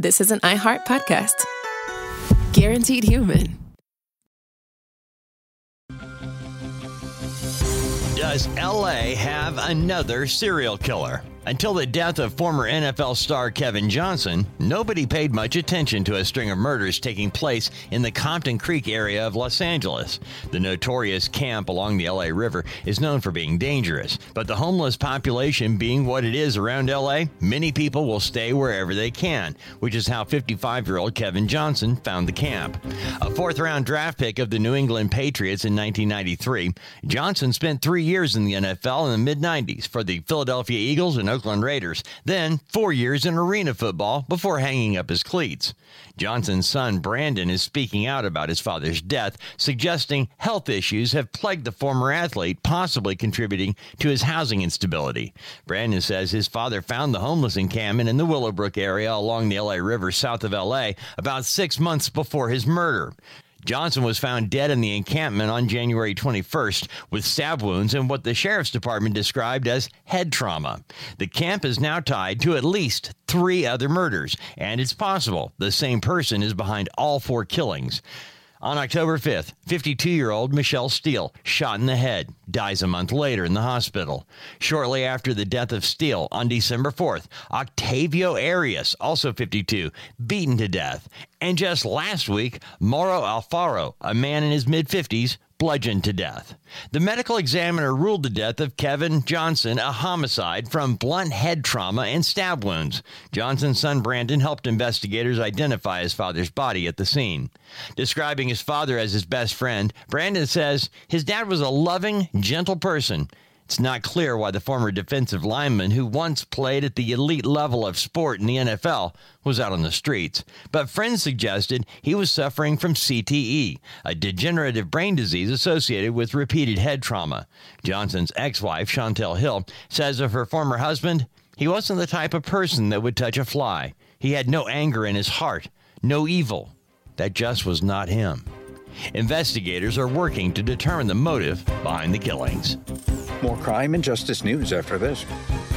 this is an iHeart podcast. Guaranteed Human. Does L.A. have another serial killer? Until the death of former NFL star Kevin Johnson, nobody paid much attention to a string of murders taking place in the Compton Creek area of Los Angeles. The notorious camp along the L.A. River is known for being dangerous, but the homeless population being what it is around L.A., many people will stay wherever they can, which is how 55-year-old Kevin Johnson found the camp. A fourth-round draft pick of the New England Patriots in 1993, Johnson spent 3 years in the NFL in the mid-90s for the Philadelphia Eagles and Oakland Raiders, then 4 years in arena football before hanging up his cleats. Johnson's son, Brandon, is speaking out about his father's death, suggesting health issues have plagued the former athlete, possibly contributing to his housing instability. Brandon says his father found the homeless encampment in the Willowbrook area along the LA River south of LA about 6 months before his murder. Johnson was found dead in the encampment on January 21st with stab wounds and what the sheriff's department described as head trauma. The camp is now tied to at least 3 other murders, and it's possible the same person is behind all 4 killings. On October 5th, 52-year-old Michelle Steele, shot in the head, dies a month later in the hospital. Shortly after the death of Steele, on December 4th, Octavio Arias, also 52, beaten to death. And just last week, Mauro Alfaro, a man in his mid-50s, bludgeoned to death. The medical examiner ruled the death of Kevin Johnson a homicide from blunt head trauma and stab wounds. Johnson's son Brandon helped investigators identify his father's body at the scene. Describing his father as his best friend, Brandon says his dad was a loving, gentle person. It's not clear why the former defensive lineman who once played at the elite level of sport in the NFL was out on the streets. But friends suggested he was suffering from CTE, a degenerative brain disease associated with repeated head trauma. Johnson's ex-wife, Chantel Hill, says of her former husband, he wasn't the type of person that would touch a fly. He had no anger in his heart, no evil. That just was not him. Investigators are working to determine the motive behind the killings. More crime and justice news after this.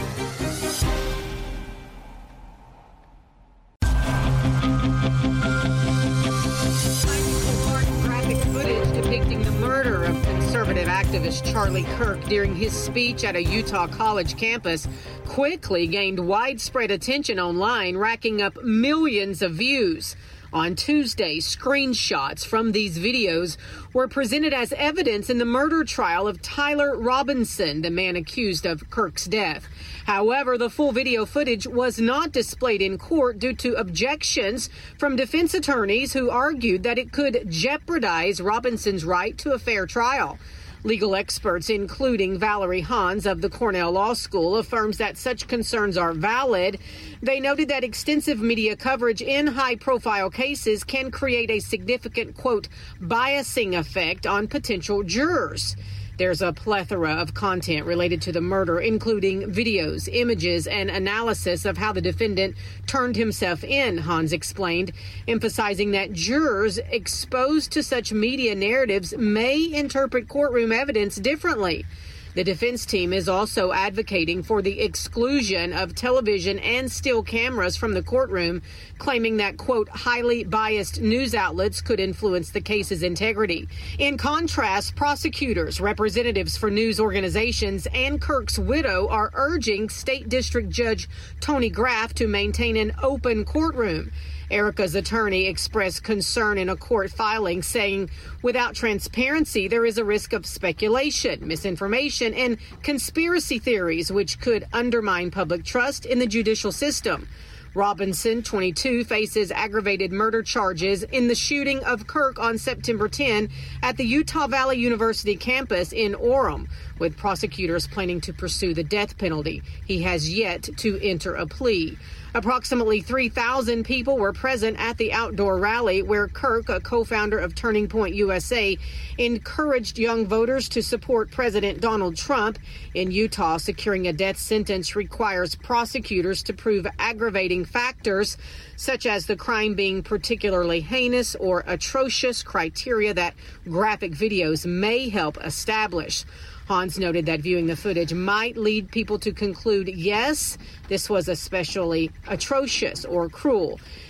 Graphic footage depicting the murder of conservative activist Charlie Kirk during his speech at a Utah college campus quickly gained widespread attention online, racking up millions of views. On Tuesday, screenshots from these videos were presented as evidence in the murder trial of Tyler Robinson, the man accused of Kirk's death. However, the full video footage was not displayed in court due to objections from defense attorneys who argued that it could jeopardize Robinson's right to a fair trial. Legal experts, including Valerie Hans of the Cornell Law School, affirms that such concerns are valid. They noted that extensive media coverage in high-profile cases can create a significant, quote, biasing effect on potential jurors. There's a plethora of content related to the murder, including videos, images, and analysis of how the defendant turned himself in, Hans explained, emphasizing that jurors exposed to such media narratives may interpret courtroom evidence differently. The defense team is also advocating for the exclusion of television and still cameras from the courtroom, claiming that, quote, highly biased news outlets could influence the case's integrity. In contrast, prosecutors, representatives for news organizations, and Kirk's widow are urging State District Judge Tony Graff to maintain an open courtroom. Erica's attorney expressed concern in a court filing, saying without transparency, there is a risk of speculation, misinformation, and conspiracy theories, which could undermine public trust in the judicial system. Robinson, 22, faces aggravated murder charges in the shooting of Kirk on September 10 at the Utah Valley University campus in Orem, with prosecutors planning to pursue the death penalty. He has yet to enter a plea. Approximately 3,000 people were present at the outdoor rally where Kirk, a co-founder of Turning Point USA, encouraged young voters to support President Donald Trump. In Utah, securing a death sentence requires prosecutors to prove aggravating factors, such as the crime being particularly heinous or atrocious, criteria that graphic videos may help establish. Hans noted that viewing the footage might lead people to conclude, yes, this was especially atrocious or cruel.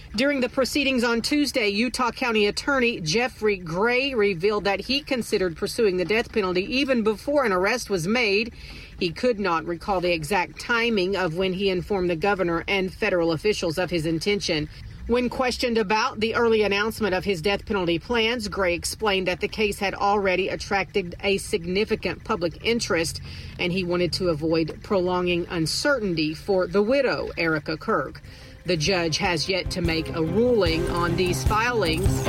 During the proceedings on Tuesday, Utah County Attorney Jeffrey Gray revealed that he considered pursuing the death penalty even before an arrest was made. He could not recall the exact timing of when he informed the governor and federal officials of his intention. When questioned about the early announcement of his death penalty plans, Gray explained that the case had already attracted a significant public interest, and he wanted to avoid prolonging uncertainty for the widow, Erica Kirk. The judge has yet to make a ruling on these filings.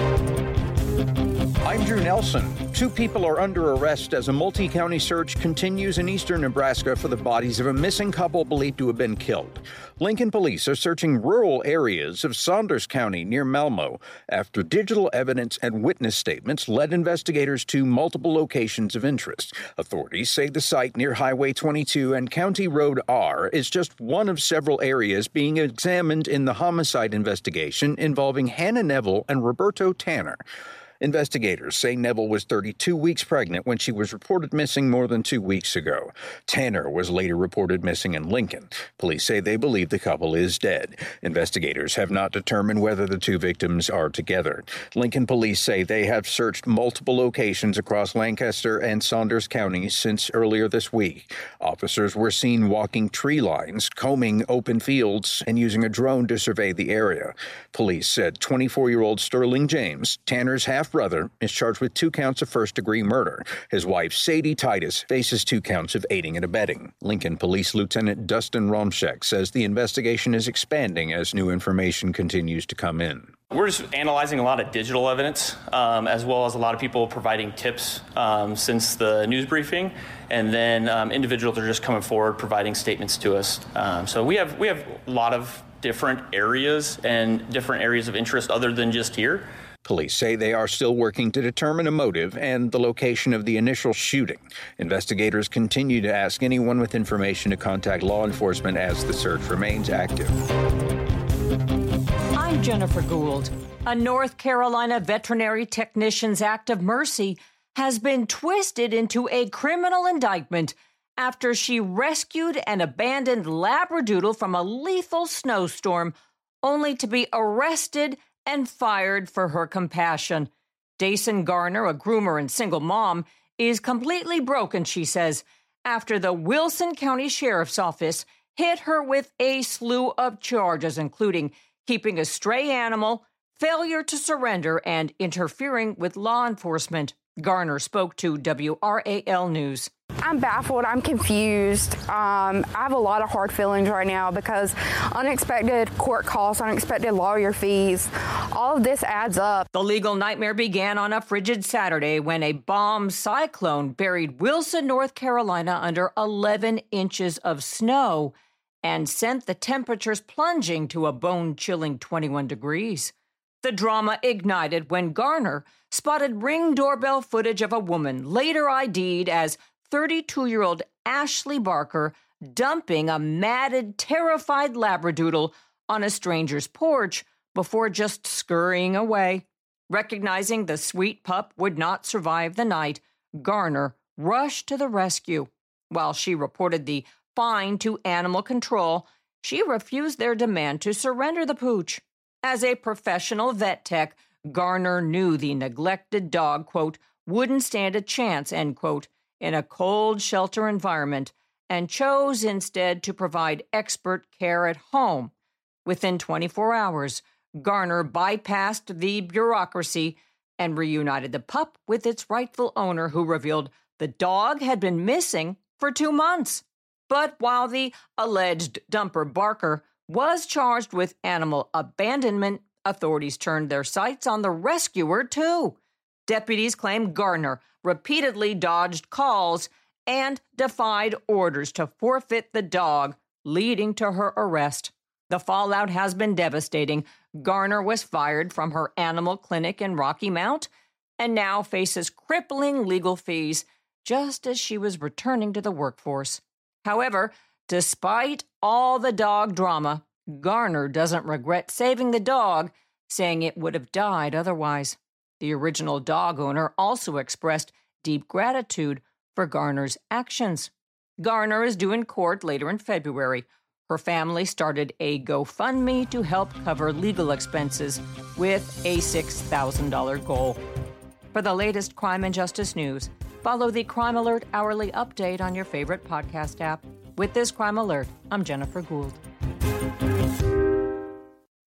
I'm Drew Nelson. 2 people are under arrest as a multi-county search continues in eastern Nebraska for the bodies of a missing couple believed to have been killed. Lincoln police are searching rural areas of Saunders County near Malmo after digital evidence and witness statements led investigators to multiple locations of interest. Authorities say the site near Highway 22 and County Road R is just one of several areas being examined in the homicide investigation involving Hannah Neville and Roberto Tanner. Investigators say Neville was 32 weeks pregnant when she was reported missing more than 2 weeks ago. Tanner was later reported missing in Lincoln. Police say they believe the couple is dead. Investigators have not determined whether the 2 victims are together. Lincoln police say they have searched multiple locations across Lancaster and Saunders counties since earlier this week. Officers were seen walking tree lines, combing open fields, and using a drone to survey the area. Police said 24-year-old Sterling James, Tanner's half-brother, is charged with 2 counts of first-degree murder. His wife, Sadie Titus, faces 2 counts of aiding and abetting. Lincoln Police Lieutenant Dustin Romschek says the investigation is expanding as new information continues to come in. We're just analyzing a lot of digital evidence, as well as a lot of people providing tips since the news briefing, and then individuals are just coming forward providing statements to us. So we have a lot of different areas and different areas of interest other than just here. Police say they are still working to determine a motive and the location of the initial shooting. Investigators continue to ask anyone with information to contact law enforcement as the search remains active. I'm Jennifer Gould. A North Carolina Veterinary Technicians Act of Mercy has been twisted into a criminal indictment after she rescued an abandoned Labradoodle from a lethal snowstorm, only to be arrested and fired for her compassion. Dason Garner, a groomer and single mom, is completely broken, she says, after the Wilson County Sheriff's Office hit her with a slew of charges, including keeping a stray animal, failure to surrender, and interfering with law enforcement. Garner spoke to WRAL News. I'm baffled. I'm confused. I have a lot of hard feelings right now because unexpected court costs, unexpected lawyer fees, all of this adds up. The legal nightmare began on a frigid Saturday when a bomb cyclone buried Wilson, North Carolina under 11 inches of snow and sent the temperatures plunging to a bone-chilling 21 degrees. The drama ignited when Garner spotted Ring doorbell footage of a woman later ID'd as 32-year-old Ashley Barker dumping a matted, terrified Labradoodle on a stranger's porch before just scurrying away. Recognizing the sweet pup would not survive the night, Garner rushed to the rescue. While she reported the fine to animal control, she refused their demand to surrender the pooch. As a professional vet tech, Garner knew the neglected dog, quote, wouldn't stand a chance, end quote, in a cold shelter environment, and chose instead to provide expert care at home. Within 24 hours, Garner bypassed the bureaucracy and reunited the pup with its rightful owner, who revealed the dog had been missing for 2 months. But while the alleged dumper Barker was charged with animal abandonment, authorities turned their sights on the rescuer, too. Deputies claim Garner repeatedly dodged calls and defied orders to forfeit the dog, leading to her arrest. The fallout has been devastating. Garner was fired from her animal clinic in Rocky Mount and now faces crippling legal fees just as she was returning to the workforce. However, despite all the dog drama, Garner doesn't regret saving the dog, saying it would have died otherwise. The original dog owner also expressed deep gratitude for Garner's actions. Garner is due in court later in February. Her family started a GoFundMe to help cover legal expenses with a $6,000 goal. For the latest crime and justice news, follow the Crime Alert Hourly Update on your favorite podcast app. With this Crime Alert, I'm Jennifer Gould.